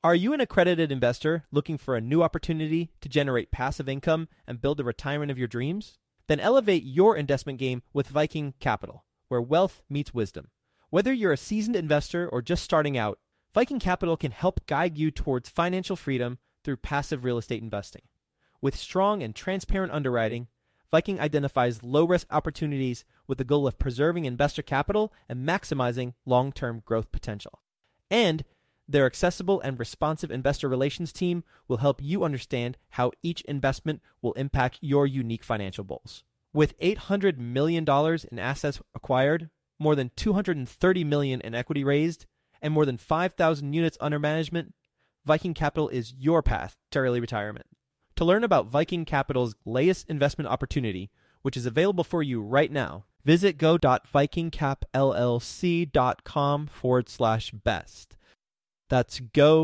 Are you an accredited investor looking for a new opportunity to generate passive income and build the retirement of your dreams? Then elevate your investment game with Viking Capital, where wealth meets wisdom. Whether you're a seasoned investor or just starting out, Viking Capital can help guide you towards financial freedom through passive real estate investing. With strong and transparent underwriting, Viking identifies low-risk opportunities with the goal of preserving investor capital and maximizing long-term growth potential. And their accessible and responsive investor relations team will help you understand how each investment will impact your unique financial goals. With $800 million in assets acquired, more than $230 million in equity raised, and more than 5,000 units under management, Viking Capital is your path to early retirement. To learn about Viking Capital's latest investment opportunity, which is available for you right now, visit go.vikingcapllc.com/best. That's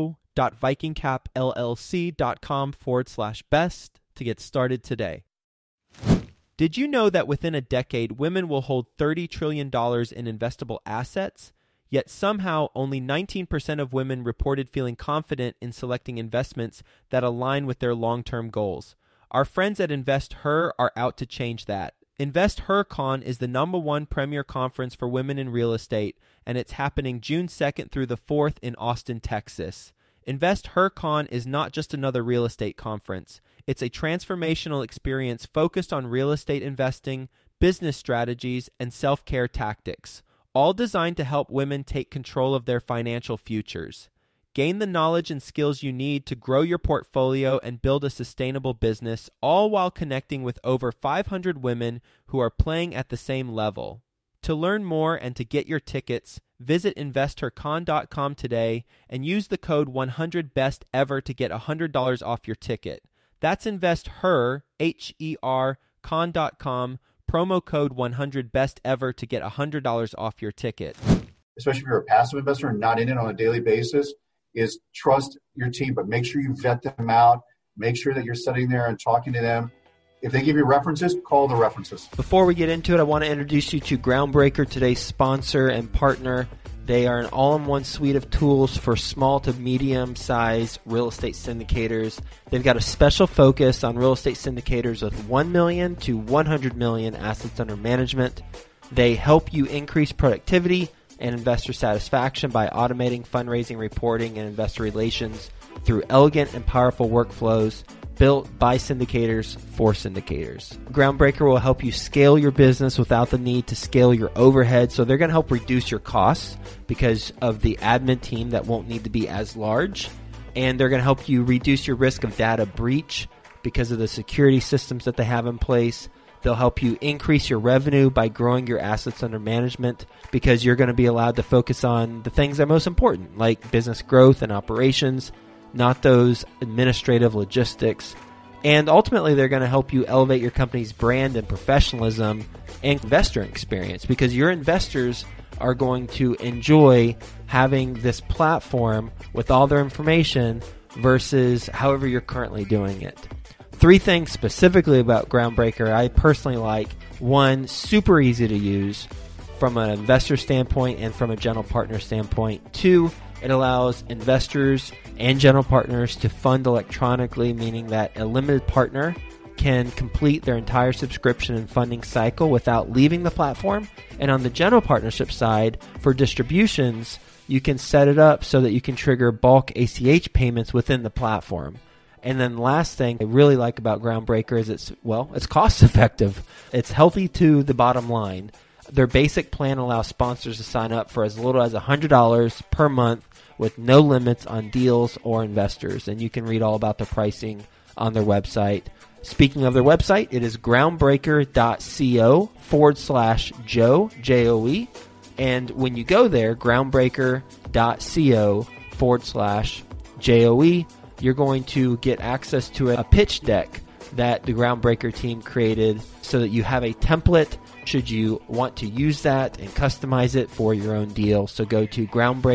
go.vikingcapllc.com/best to get started today. Did you know that within a decade, women will hold $30 trillion in investable assets? Yet somehow only 19% of women reported feeling confident in selecting investments that align with their long-term goals. Our friends at InvestHer are out to change that. InvestHerCon is the #1 premier conference for women in real estate, and it's happening June 2nd through the 4th in Austin, Texas. InvestHerCon is not just another real estate conference. It's a transformational experience focused on real estate investing, business strategies, and self-care tactics, all designed to help women take control of their financial futures. Gain the knowledge and skills you need to grow your portfolio and build a sustainable business, all while connecting with over 500 women who are playing at the same level. To learn more and to get your tickets, visit InvestHerCon.com today and use the code 100BESTEVER to get $100 off your ticket. That's InvestHer, H-E-R, con.com, promo code 100BESTEVER to get $100 off your ticket. Especially if you're a passive investor and not in it on a daily basis, is trust your team, but make sure you vet them out. Make sure that you're sitting there and talking to them. If they give you references, call the references. Before we get into it, I want to introduce you to Groundbreaker, today's sponsor and partner. They are an all-in-one suite of tools for small to medium-sized real estate syndicators. They've got a special focus on real estate syndicators with 1 million to 100 million assets under management. They help you increase productivity and investor satisfaction by automating fundraising, reporting, and investor relations through elegant and powerful workflows built by syndicators for syndicators. Groundbreaker will help you scale your business without the need to scale your overhead. So they're going to help reduce your costs because of the admin team that won't need to be as large. And they're going to help you reduce your risk of data breach because of the security systems that they have in place. They'll help you increase your revenue by growing your assets under management because you're going to be allowed to focus on the things that are most important, like business growth and operations, not those administrative logistics. And ultimately, they're going to help you elevate your company's brand and professionalism and investor experience because your investors are going to enjoy having this platform with all their information versus however you're currently doing it. 3 things specifically about Groundbreaker I personally like. 1, super easy to use from an investor standpoint and from a general partner standpoint. 2, it allows investors and general partners to fund electronically, meaning that a limited partner can complete their entire subscription and funding cycle without leaving the platform. And on the general partnership side, for distributions, you can set it up so that you can trigger bulk ACH payments within the platform. And then the last thing I really like about Groundbreaker is it's cost effective. It's healthy to the bottom line. Their basic plan allows sponsors to sign up for as little as $100 per month with no limits on deals or investors. And you can read all about the pricing on their website. Speaking of their website, it is groundbreaker.co/Joe, J-O-E. And when you go there, groundbreaker.co/Joe, you're going to get access to a pitch deck that the Groundbreaker team created so that you have a template should you want to use that and customize it for your own deal. So go to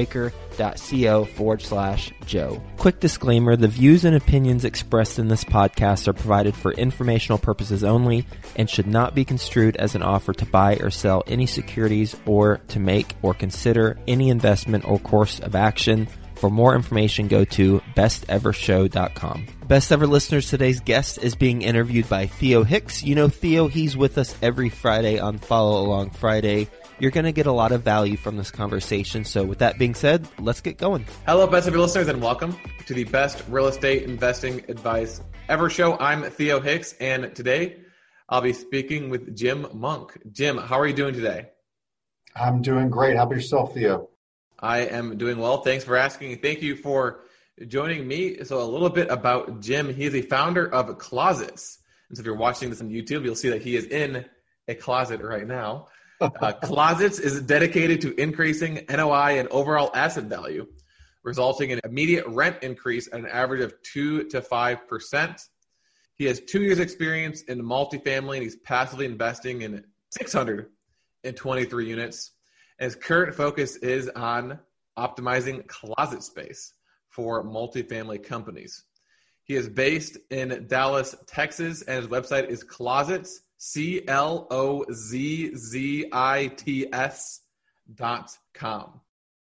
groundbreaker.co/Joe. Quick disclaimer, the views and opinions expressed in this podcast are provided for informational purposes only and should not be construed as an offer to buy or sell any securities or to make or consider any investment or course of action. For more information, go to bestevershow.com. Best Ever listeners, today's guest is being interviewed by Theo Hicks. You know Theo, he's with us every Friday on Follow Along Friday. You're going to get a lot of value from this conversation. So with that being said, let's get going. Hello, Best Ever listeners, and welcome to the Best Real Estate Investing Advice Ever show. I'm Theo Hicks, and today I'll be speaking with Jim Monk. Jim, how are you doing today? I'm doing great. How about yourself, Theo? I am doing well. Thanks for asking. Thank you for joining me. So a little bit about Jim. He is a founder of Closets. And so if you're watching this on YouTube, you'll see that he is in a closet right now. Closets is dedicated to increasing NOI and overall asset value, resulting in immediate rent increase at an average of 2 to 5%. He has 2 years experience in multifamily, and he's passively investing in 623 units. And his current focus is on optimizing closet space for multifamily companies. He is based in Dallas, Texas, and his website is Closets, CLOZZITS.com.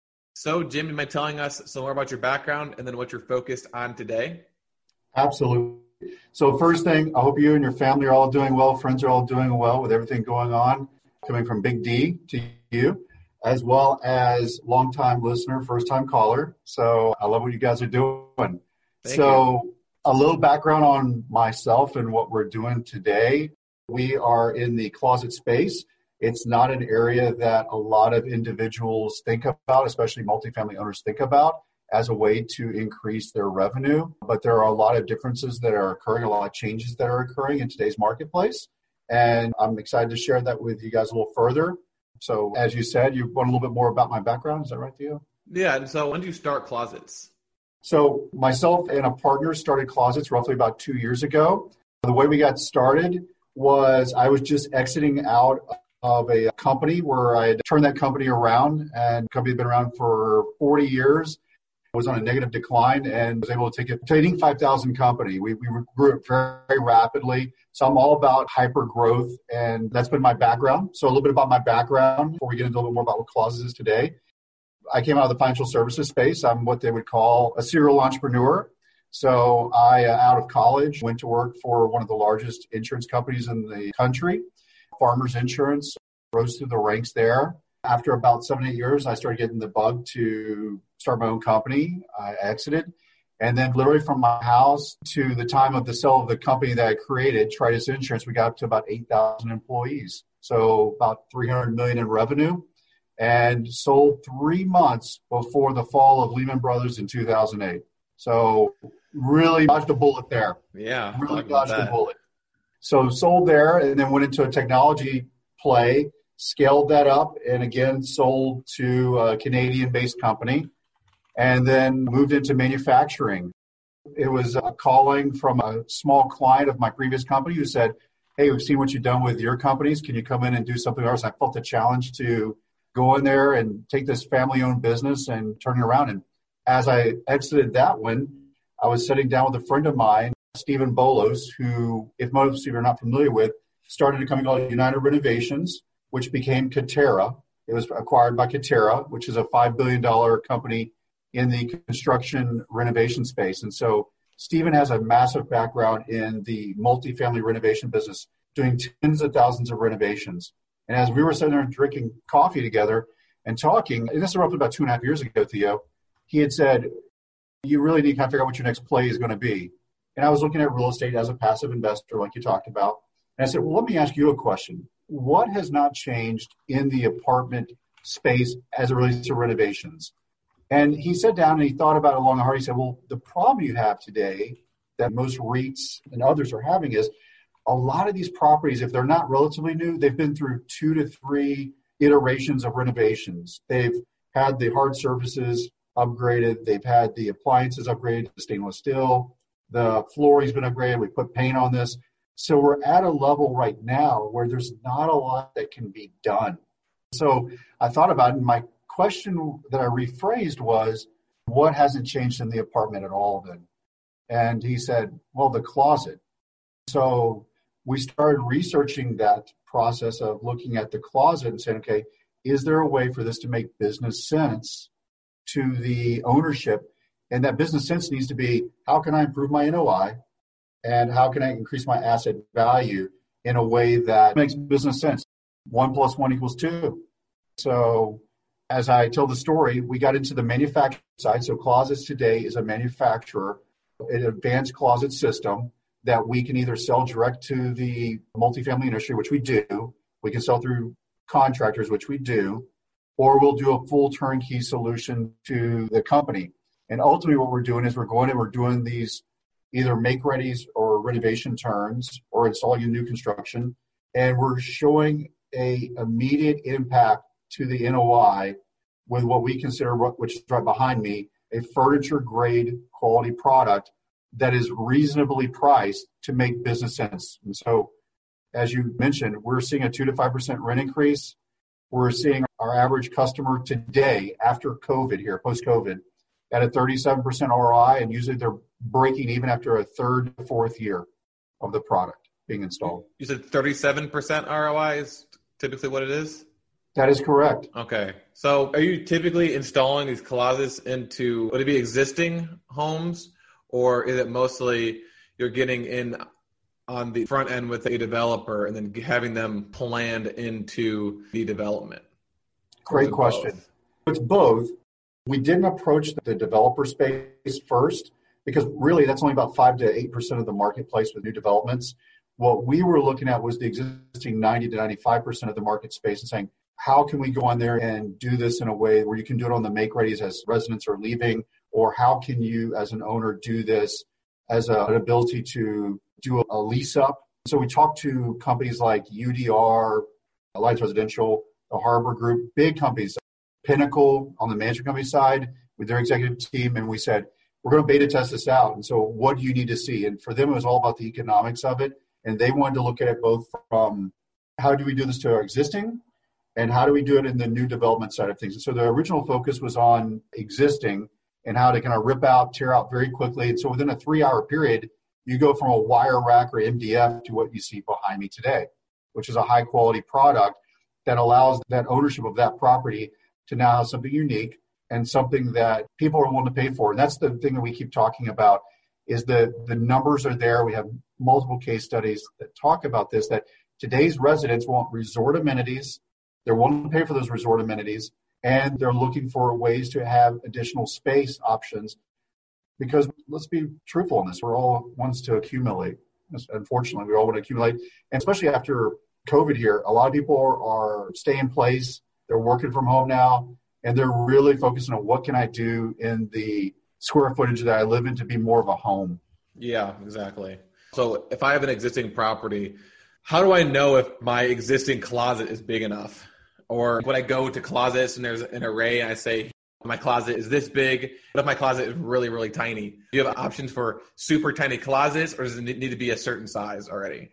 So, Jim, you mind telling us some more about your background and then what you're focused on today? Absolutely. So first thing, I hope you and your family are all doing well. Friends are all doing well with everything going on, coming from Big D to you, as well as longtime listener, first-time caller. So I love what you guys are doing. Thank you. A little background on myself and what we're doing today. We are in the closet space. It's not an area that a lot of individuals think about, especially multifamily owners think about, as a way to increase their revenue. But there are a lot of differences that are occurring, a lot of changes that are occurring in today's marketplace. And I'm excited to share that with you guys a little further. So as you said, you want a little bit more about my background. Is that right, Theo? Yeah. And so when did you start Closets? So myself and a partner started Closets roughly about 2 years ago. The way we got started was I was just exiting out of a company where I had turned that company around, and the company had been around for 40 years. Was on a negative decline and was able to take it to an Inc. 5000 company. We grew it very rapidly. So I'm all about hyper growth, and that's been my background. So a little bit about my background before we get into a little bit more about what Closets is today. I came out of the financial services space. I'm what they would call a serial entrepreneur. So I, out of college, went to work for one of the largest insurance companies in the country, Farmers Insurance, rose through the ranks there. After about 7-8 years, I started getting the bug to start my own company. I exited. And then literally from my house to the time of the sale of the company that I created, Tritus Insurance, we got up to about 8,000 employees. So about $300 million in revenue, and sold 3 months before the fall of Lehman Brothers in 2008. So really dodged a bullet there. Yeah. Really dodged a bullet. So sold there and then went into a technology play, scaled that up, and again, sold to a Canadian-based company, and then moved into manufacturing. It was a calling from a small client of my previous company who said, hey, we've seen what you've done with your companies. Can you come in and do something else? I felt a challenge to go in there and take this family-owned business and turn it around. And as I exited that one, I was sitting down with a friend of mine, Stephen Bolos, who, if most of you are not familiar with, started a company called United Renovations, which became Katerra. It was acquired by Katerra, which is a $5 billion company in the construction renovation space. And so Stephen has a massive background in the multifamily renovation business, doing tens of thousands of renovations. And as we were sitting there drinking coffee together and talking, and this is roughly about 2.5 years ago, Theo, he had said, you really need to kind of figure out what your next play is going to be. And I was looking at real estate as a passive investor, like you talked about. And I said, well, let me ask you a question. What has not changed in the apartment space as it relates to renovations? And he sat down and he thought about it long and hard. He said, well, the problem you have today that most REITs and others are having is a lot of these properties, if they're not relatively new, they've been through 2 to 3 iterations of renovations. They've had the hard surfaces upgraded. They've had the appliances upgraded to stainless steel. The flooring's been upgraded. We put paint on this. So we're at a level right now where there's not a lot that can be done. So I thought about it, and my question that I rephrased was, what hasn't changed in the apartment at all then? And he said, well, the closet. So we started researching that process of looking at the closet and saying, okay, is there a way for this to make business sense to the ownership And that business sense needs to be, how can I improve my NOI? And how can I increase my asset value in a way that makes business sense? 1 + 1 = 2. So as I tell the story, we got into the manufacturing side. So Closets today is a manufacturer, an advanced closet system that we can either sell direct to the multifamily industry, which we do. We can sell through contractors, which we do, or we'll do a full turnkey solution to the company. And ultimately what we're doing is we're doing these either make-readies or renovation turns or installing a new construction. And we're showing a immediate impact to the NOI with what we consider, which is right behind me, a furniture-grade quality product that is reasonably priced to make business sense. And so, as you mentioned, we're seeing a 2 to 5% rent increase. We're seeing our average customer today, after COVID here, post-COVID, at a 37% ROI, and usually they're breaking even after a third to fourth year of the product being installed. You said 37% ROI is typically what it is? That is correct. Okay. So are you typically installing these closets into, would it be existing homes, or is it mostly you're getting in on the front end with a developer and then having them planned into the development? Great question. It's both. We didn't approach the developer space first because really that's only about 5 to 8% of the marketplace with new developments. What we were looking at was the existing 90 to 95% of the market space and saying, how can we go on there and do this in a way where you can do it on the make-readies as residents are leaving, or how can you as an owner do this as an ability to do a lease up? So we talked to companies like UDR, Alliance Residential, the Harbor Group, big companies, Pinnacle on the management company side with their executive team, and we said, we're going to beta test this out. And so what do you need to see? And for them, it was all about the economics of it. And they wanted to look at it both from how do we do this to our existing and how do we do it in the new development side of things. And so the original focus was on existing and how to kind of rip out, tear out very quickly. And so within a 3-hour period, you go from a wire rack or MDF to what you see behind me today, which is a high quality product that allows that ownership of that property to now have something unique and something that people are willing to pay for. And that's the thing that we keep talking about is the numbers are there. We have multiple case studies that talk about this, that today's residents want resort amenities. They're willing to pay for those resort amenities, and they're looking for ways to have additional space options because let's be truthful on this. We're all wants to accumulate. Unfortunately, we all want to accumulate. And especially after COVID here, a lot of people are staying in place. They're working from home now, and they're really focusing on what can I do in the square footage that I live in to be more of a home. Yeah, exactly. So if I have an existing property, how do I know if my existing closet is big enough? Or when I go to closets and there's an array and I say, my closet is this big, what if my closet is really, really tiny? Do you have options for super tiny closets, or does it need to be a certain size already?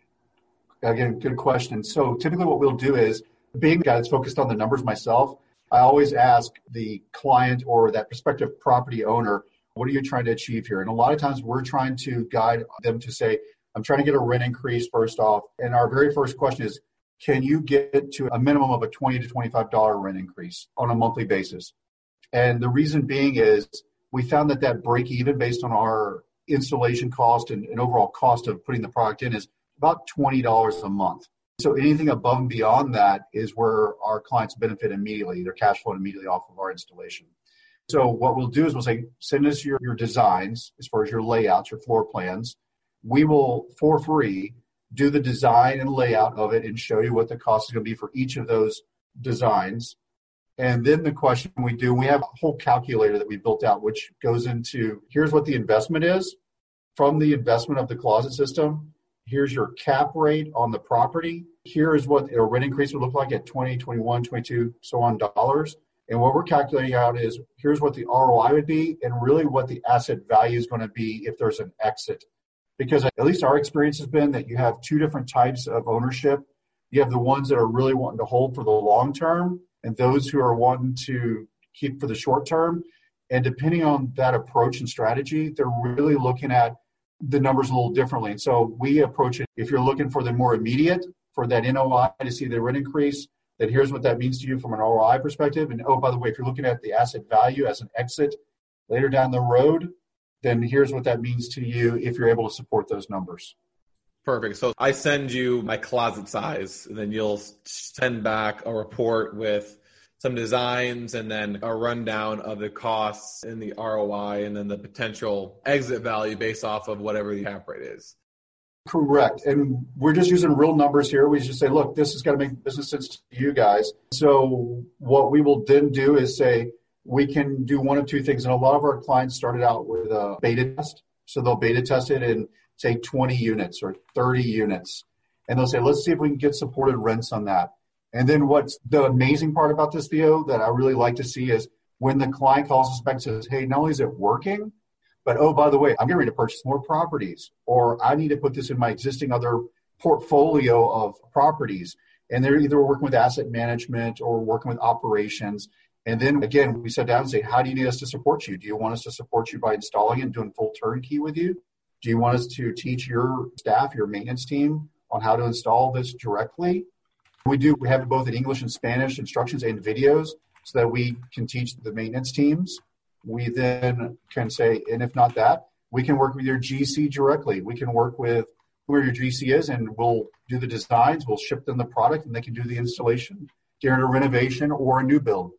Again, good question. So typically what we'll do is, being a guy that's focused on the numbers myself, I always ask the client or that prospective property owner, what are you trying to achieve here? And a lot of times we're trying to guide them to say, I'm trying to get a rent increase first off. And our very first question is, can you get to a minimum of a $20 to $25 rent increase on a monthly basis? And the reason being is we found that break even based on our installation cost and overall cost of putting the product in is about $20 a month. So anything above and beyond that is where our clients benefit immediately. They're cash flowing immediately off of our installation. So what we'll do is we'll say, send us your designs as far as your layouts, your floor plans. We will, for free, do the design and layout of it and show you what the cost is going to be for each of those designs. And then the question we have a whole calculator that we built out, which goes into, here's what the investment is from the investment of the closet system. Here's your cap rate on the property. Here is what a rent increase would look like at 20, 21, 22, so on dollars. And what we're calculating out is here's what the ROI would be and really what the asset value is going to be if there's an exit. Because at least our experience has been that you have two different types of ownership. You have the ones that are really wanting to hold for the long term and those who are wanting to keep for the short term. And depending on that approach and strategy, they're really looking at the numbers a little differently. And so we approach it, if you're looking for the more immediate, for that NOI to see the rent increase, then here's what that means to you from an ROI perspective. And oh, by the way, if you're looking at the asset value as an exit, later down the road, then here's what that means to you if you're able to support those numbers. Perfect. So I send you my closet size, and then you'll send back a report with some designs and then a rundown of the costs and the ROI and then the potential exit value based off of whatever the cap rate is. Correct. And we're just using real numbers here. We just say, look, this has got to make business sense to you guys. So what we will then do is say, we can do one of two things. And a lot of our clients started out with a beta test. So they'll beta test it in, say, 20 units or 30 units. And they'll say, let's see if we can get supported rents on that. And then what's the amazing part about this, Theo, that I really like to see is when the client calls us back and says, hey, not only is it working, but, oh, by the way, I'm getting ready to purchase more properties, or I need to put this in my existing other portfolio of properties. And they're either working with asset management or working with operations. And then, again, we sit down and say, how do you need us to support you? Do you want us to support you by installing it and doing full turnkey with you? Do you want us to teach your staff, your maintenance team, on how to install this directly? We have it both in English and Spanish instructions and videos so that we can teach the maintenance teams. We then can say, and if not that, we can work with your GC directly. We can work with whoever your GC is, and we'll do the designs. We'll ship them the product, and they can do the installation during a renovation or a new build.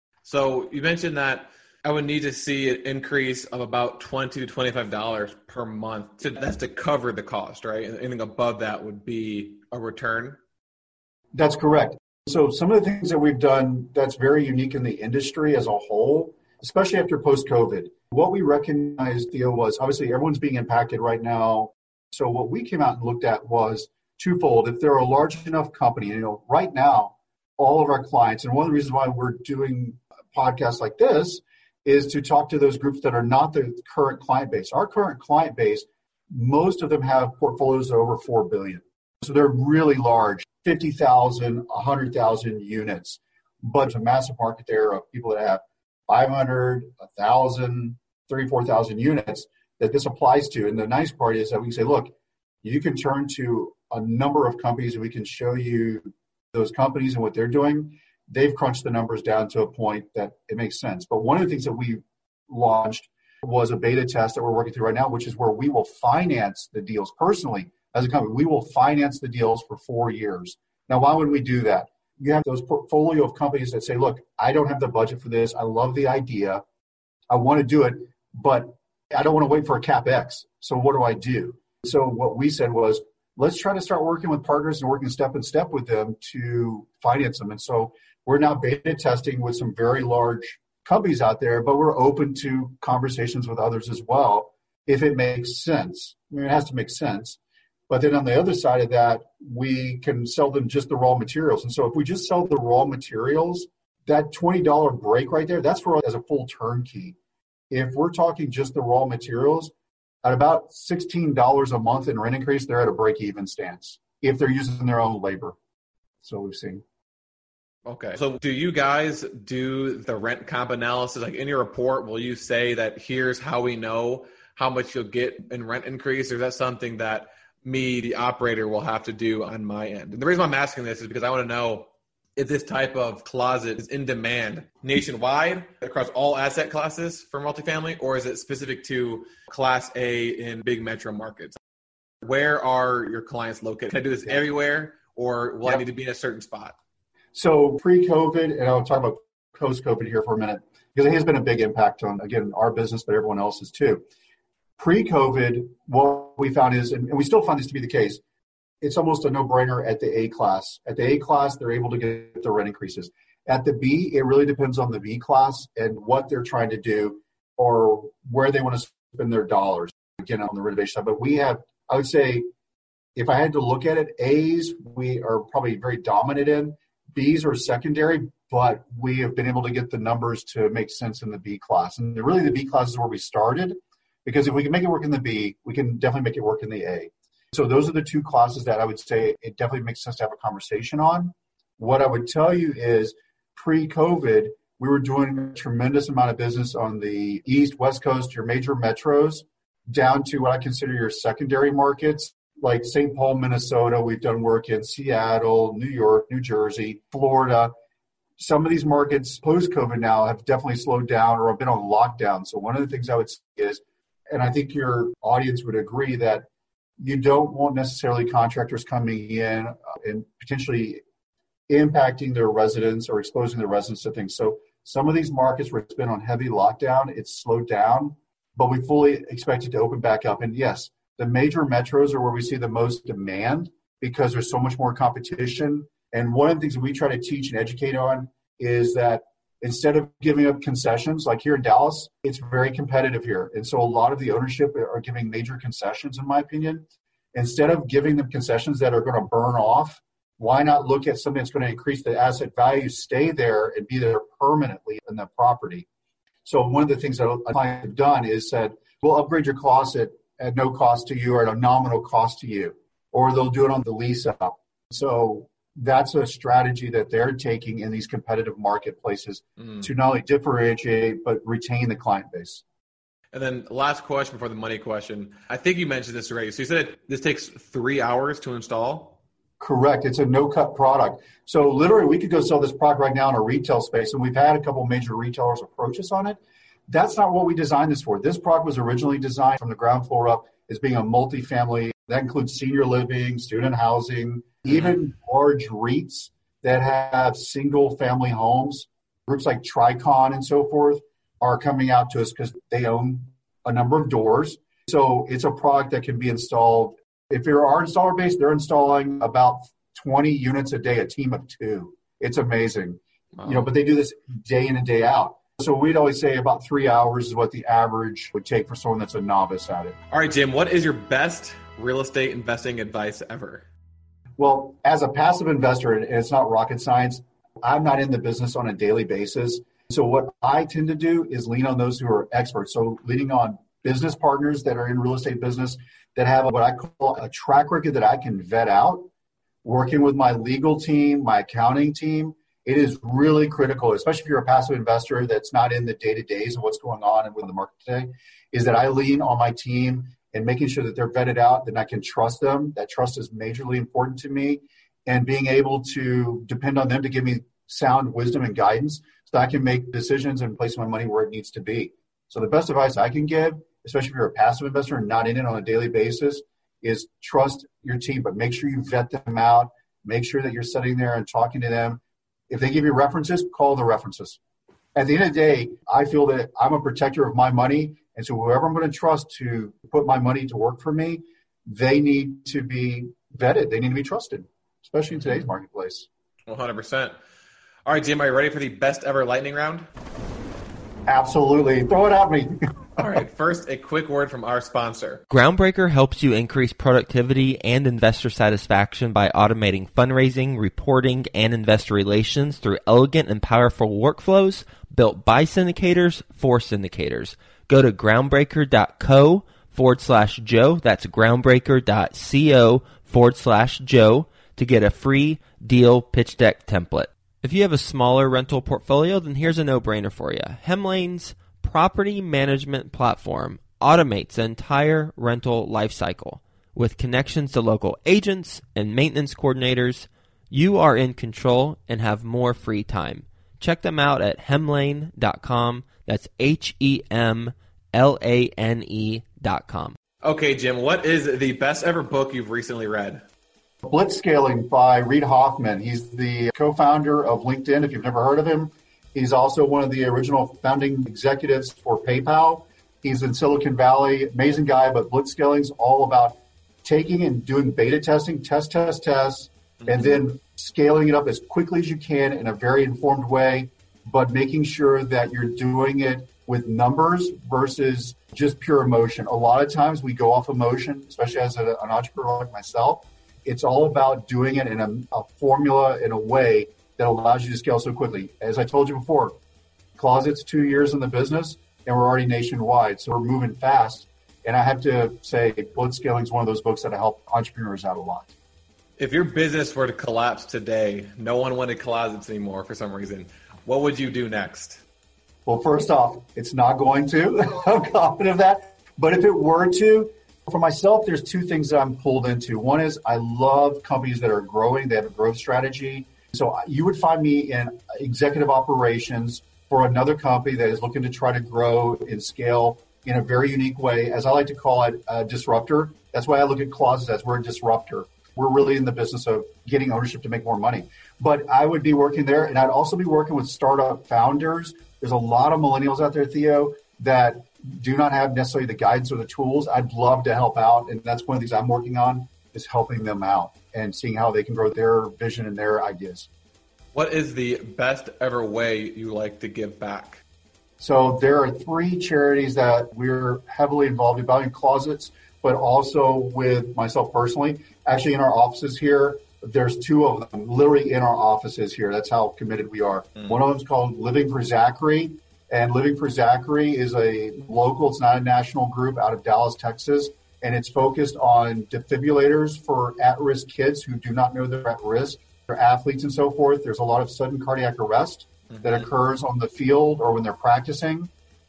So you mentioned that I would need to see an increase of about $20 to $25 per month. So that's to cover the cost, right? And anything above that would be a return? That's correct. So some of the things that we've done that's very unique in the industry as a whole, especially after post-COVID, what we recognized, Theo, was obviously everyone's being impacted right now. So what we came out and looked at was twofold. If they're a large enough company, right now, all of our clients, and one of the reasons why we're doing podcasts like this is to talk to those groups that are not the current client base. Our current client base, most of them have portfolios of over 4 billion. So they're really large, 50,000, 100,000 units. But there's a massive market there of people that have 500, 1,000, 34,000 units that this applies to. And the nice part is that we can say, look, you can turn to a number of companies and we can show you those companies and what they're doing. They've crunched the numbers down to a point that it makes sense. But one of the things that we launched was a beta test that we're working through right now, which is where we will finance the deals personally as a company. We will finance the deals for 4 years. Now, why would we do that? You have those portfolio of companies that say, look, I don't have the budget for this. I love the idea. I want to do it, but I don't want to wait for a CapEx. So what do I do? So what we said was, let's try to start working with partners and working step in step with them to finance them. And so we're now beta testing with some very large companies out there, but we're open to conversations with others as well if it makes sense. I mean, it has to make sense. But then on the other side of that, we can sell them just the raw materials. And so if we just sell the raw materials, that $20 break right there, that's for us as a full turnkey. If we're talking just the raw materials, at about $16 a month in rent increase, they're at a break-even stance if they're using their own labor. So we've seen. Okay. So do you guys do the rent comp analysis? Like in your report, will you say that here's how we know how much you'll get in rent increase? Or is that something that me, the operator, will have to do on my end? And the reason why I'm asking this is because I want to know if this type of closet is in demand nationwide across all asset classes for multifamily, or is it specific to Class A in big metro markets? Where are your clients located? Can I do this everywhere, or will I need to be in a certain spot? So pre-COVID, and I'll talk about post-COVID here for a minute, because it has been a big impact on, again, our business, but everyone else's too. Pre-COVID, what we found is, and we still find this to be the case, it's almost a no-brainer at the A class. At the A class, they're able to get the rent increases. At the B, it really depends on the B class and what they're trying to do or where they want to spend their dollars, again, on the renovation side. But we have, I would say, if I had to look at it, A's we are probably very dominant in. B's are secondary, but we have been able to get the numbers to make sense in the B class. And really the B class is where we started, because if we can make it work in the B, we can definitely make it work in the A. So those are the two classes that I would say it definitely makes sense to have a conversation on. What I would tell you is pre-COVID, we were doing a tremendous amount of business on the East, West Coast, your major metros, down to what I consider your secondary markets, like St. Paul, Minnesota. We've done work in Seattle, New York, New Jersey, Florida. some of these markets post-COVID now have definitely slowed down or have been on lockdown. So one of the things I would say is, and I think your audience would agree, that you don't want necessarily contractors coming in and potentially impacting their residents or exposing their residents to things. So some of these markets where it's been on heavy lockdown, it's slowed down, but we fully expect it to open back up. And yes, the major metros are where we see the most demand because there's so much more competition. And one of the things that we try to teach and educate on is that instead of giving up concessions, like here in Dallas, it's very competitive here. And so a lot of the ownership are giving major concessions, in my opinion. Instead of giving them concessions that are going to burn off, why not look at something that's going to increase the asset value, stay there, and be there permanently in the property? So one of the things that I have done is said, we'll upgrade your closet at no cost to you or at a nominal cost to you, or they'll do it on the lease up. So that's a strategy that they're taking in these competitive marketplaces to not only differentiate, but retain the client base. And then last question before the money question. I think you mentioned this already. So you said this takes 3 hours to install? Correct. It's a no-cut product. So literally we could go sell this product right now in a retail space, and we've had a couple major retailers approach us on it. That's not what we designed this for. This product was originally designed from the ground floor up as being a multifamily. That includes senior living, student housing, even large REITs that have single-family homes. Groups like Tricon and so forth are coming out to us because they own a number of doors. So it's a product that can be installed. If you're our installer base, they're installing about 20 units a day, a team of 2. It's amazing. Wow. But they do this day in and day out. So we'd always say about 3 hours is what the average would take for someone that's a novice at it. All right, Jim, what is your best real estate investing advice ever? Well, as a passive investor, and it's not rocket science, I'm not in the business on a daily basis. So what I tend to do is lean on those who are experts. So leaning on business partners that are in real estate business that have what I call a track record that I can vet out, working with my legal team, my accounting team. It is really critical, especially if you're a passive investor that's not in the day-to-days of what's going on in the market today, is that I lean on my team and making sure that they're vetted out, that I can trust them. That trust is majorly important to me, and being able to depend on them to give me sound wisdom and guidance so that I can make decisions and place my money where it needs to be. So the best advice I can give, especially if you're a passive investor and not in it on a daily basis, is trust your team, but make sure you vet them out. Make sure that you're sitting there and talking to them. If they give you references, call the references. At the end of the day, I feel that I'm a protector of my money. And so whoever I'm going to trust to put my money to work for me, they need to be vetted. They need to be trusted, especially in today's marketplace. 100%. All right, Jim, are you ready for the best ever lightning round? Absolutely. Throw it at me. All right. First, a quick word from our sponsor. Groundbreaker helps you increase productivity and investor satisfaction by automating fundraising, reporting, and investor relations through elegant and powerful workflows built by syndicators for syndicators. Go to groundbreaker.co/Joe. That's groundbreaker.co/Joe to get a free deal pitch deck template. If you have a smaller rental portfolio, then here's a no-brainer for you. Hemlane's property management platform automates the entire rental lifecycle. With connections to local agents and maintenance coordinators, you are in control and have more free time. Check them out at hemlane.com. That's HEMLANE.com. Okay, Jim, what is the best ever book you've recently read? Blitzscaling by Reid Hoffman. He's the co-founder of LinkedIn, if you've never heard of him. He's also one of the original founding executives for PayPal. He's in Silicon Valley, amazing guy, but Blitzscaling is all about taking and doing beta testing, test, and then scaling it up as quickly as you can in a very informed way, but making sure that you're doing it with numbers versus just pure emotion. A lot of times we go off emotion, especially as an entrepreneur like myself. It's all about doing it in a formula, in a way that allows you to scale so quickly. As I told you before, Closet's 2 years in the business, and we're already nationwide, so we're moving fast. And I have to say, Blitzscaling is one of those books that help entrepreneurs out a lot. If your business were to collapse today, no one wanted closets anymore for some reason, what would you do next? Well, first off, it's not going to. I'm confident of that. But if it were to, for myself, there's two things that I'm pulled into. One is I love companies that are growing. They have a growth strategy. So you would find me in executive operations for another company that is looking to try to grow and scale in a very unique way. As I like to call it, a disruptor. That's why I look at Closets as we're a disruptor. We're really in the business of getting ownership to make more money. But I would be working there, and I'd also be working with startup founders. There's a lot of millennials out there, Theo, that do not have necessarily the guidance or the tools. I'd love to help out, and that's one of the things I'm working on, is helping them out and seeing how they can grow their vision and their ideas. What is the best ever way you like to give back? So there are 3 charities that we're heavily involved in Closets, but also with myself personally. Actually, in our offices here, there's 2 of them literally in our offices here. That's how committed we are. One of them is called Living for Zachary. And Living for Zachary is a local, it's not a national group, out of Dallas, Texas. And it's focused on defibrillators for at-risk kids who do not know they're at risk. They're athletes and so forth. There's a lot of sudden cardiac arrest that occurs on the field or when they're practicing.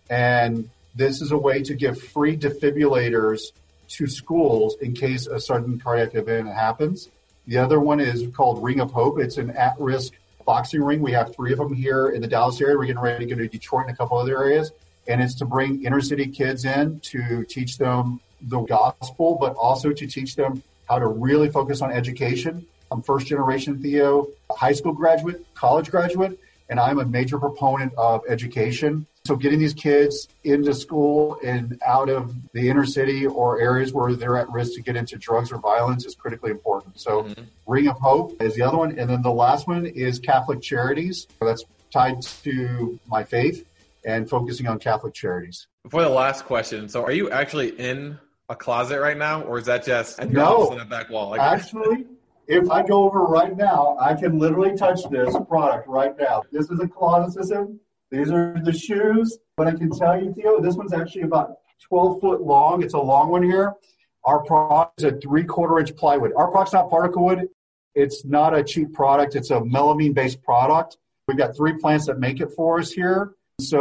And this is a way to give free defibrillators to schools in case a sudden cardiac event happens. The other one is called Ring of Hope. It's an at-risk boxing ring. We have 3 of them here in the Dallas area. We're getting ready to go to Detroit and a couple other areas. And it's to bring inner city kids in to teach them the gospel, but also to teach them how to really focus on education. I'm first generation, Theo, high school graduate, college graduate, and I'm a major proponent of education. So getting these kids into school and out of the inner city or areas where they're at risk to get into drugs or violence is critically important. So Ring of Hope is the other one. And then the last one is Catholic Charities. That's tied to my faith and focusing on Catholic charities. Before the last question, so are you actually in a closet right now, or is that just on the back wall? Actually, if I go over right now, I can literally touch this product right now. This is a closet system. These are the shoes. But I can tell you, Theo, this one's actually about 12 foot long. It's a long one here. Our product is a 3/4 inch plywood. Our product's not particle wood. It's not a cheap product. It's a melamine-based product. We've got 3 plants that make it for us here.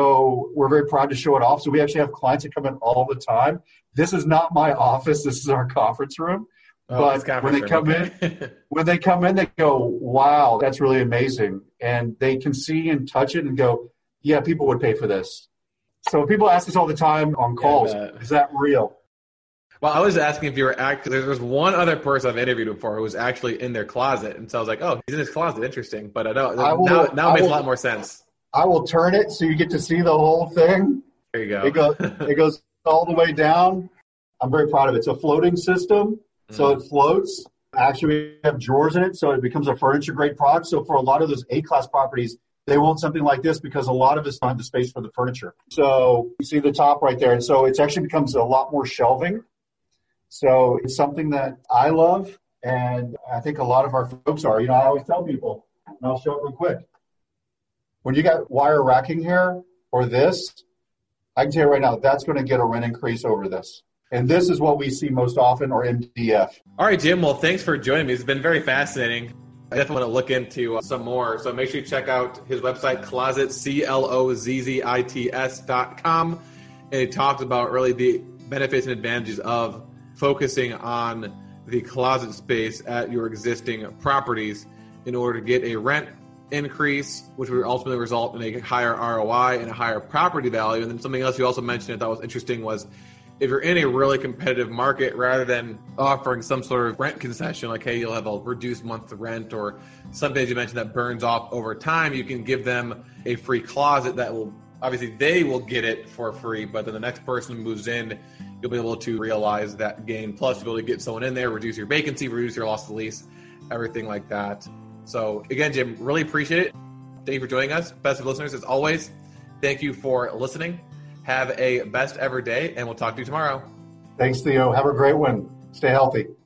So we're very proud to show it off. So we actually have clients that come in all the time. This is not my office. This is our conference room. But when they come in, they go, wow, that's really amazing. And they can see and touch it and go, yeah, people would pay for this. So people ask us all the time on calls, is that real? Well, I was asking if you were actually, there's one other person I've interviewed before who was actually in their closet. And so I was like, oh, he's in his closet. Interesting. But I know now it makes a lot more sense. I will turn it so you get to see the whole thing. There you go. It goes all the way down. I'm very proud of it. It's a floating system. So it floats. Actually, we have drawers in it, so it becomes a furniture-grade product. So for a lot of those A-class properties, they want something like this because a lot of us don't have the space for the furniture. So you see the top right there. And so it actually becomes a lot more shelving. So it's something that I love, and I think a lot of our folks are. I always tell people, and I'll show it real quick. When you got wire racking here or this, I can tell you right now, that's going to get a rent increase over this. And this is what we see most often, or MDF. All right, Jim. Well, thanks for joining me. It's been very fascinating. I definitely want to look into some more. So make sure you check out his website, Clozzits, CLOZZITS.com. And he talks about really the benefits and advantages of focusing on the closet space at your existing properties in order to get a rent increase, which would ultimately result in a higher ROI and a higher property value. And then something else you also mentioned I thought was interesting was, if you're in a really competitive market, rather than offering some sort of rent concession, like, hey, you'll have a reduced month rent, or some things you mentioned that burns off over time, you can give them a free closet that will, obviously they will get it for free, but then the next person who moves in, you'll be able to realize that gain. Plus, you'll be able to get someone in there, reduce your vacancy, reduce your loss of lease, everything like that. So again, Jim, really appreciate it. Thank you for joining us. Best of listeners, as always, thank you for listening. Have a best ever day, and we'll talk to you tomorrow. Thanks, Theo. Have a great one. Stay healthy.